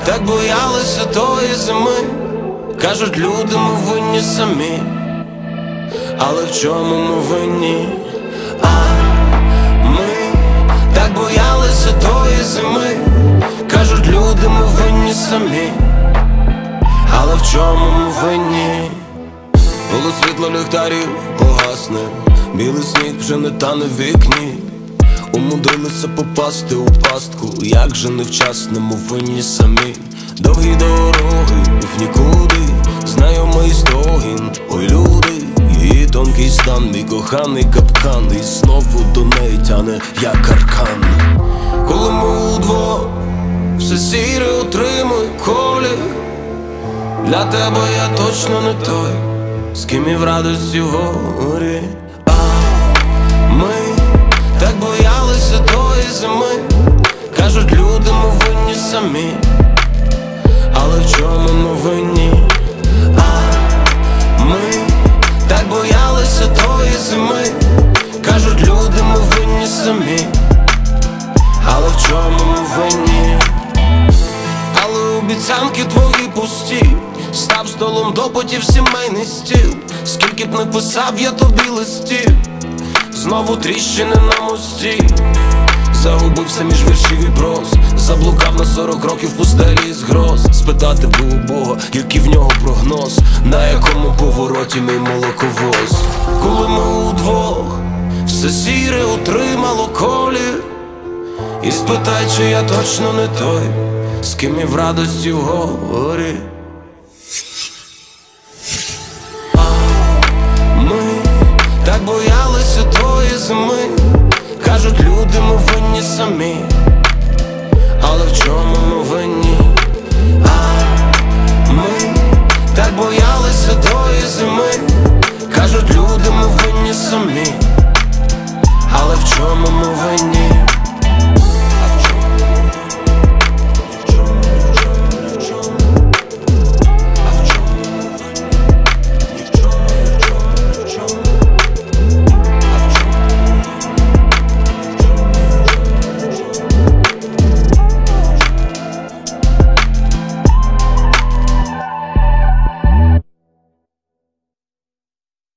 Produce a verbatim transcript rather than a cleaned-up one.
так боялися тої зими. Кажуть, люди, ми винні самі, але в чому ми винні? А ми так боялися тої зими. Кажуть, люди, ми винні самі, але в чому ми винні? Було світло ліхтарів погасне, білий сніг вже не тане в вікні. Умудрилися попасти у пастку, як же невчасно ми винні самі. Довгі дороги в нікуди, знайомий стогін, ой люди. Її тонкий стан, мій коханий капкан, і знову до неї тяне, як аркан. Коли ми удвох, все сіре отримує колір. Для тебе я точно не той, з ким і в радості горі. А ми так боялися тої зими. Кажуть, люди, ми винні самі, але в чому ми винні? А ми так боялися тої зими. Кажуть, люди, ми винні самі, але в чому ми винні? Але обіцянки твої пусті, став столом допитів сімейний стіл. Скільки б не писав я тобі листів, знову тріщини на мості. Загубився між віршів і проз, заблукав на сорок років в пустелі з гроз. Спитати би у Бога, який в нього прогноз, на якому повороті мій молоковоз. Коли ми удвох, все сіре отримало колір. І спитай, чи я точно не той, з ким і в радості в горі. А ми так боялися тої зими. Кажуть, люди, ми винні самі, але в чому ми винні? А ми так боялися тої зими.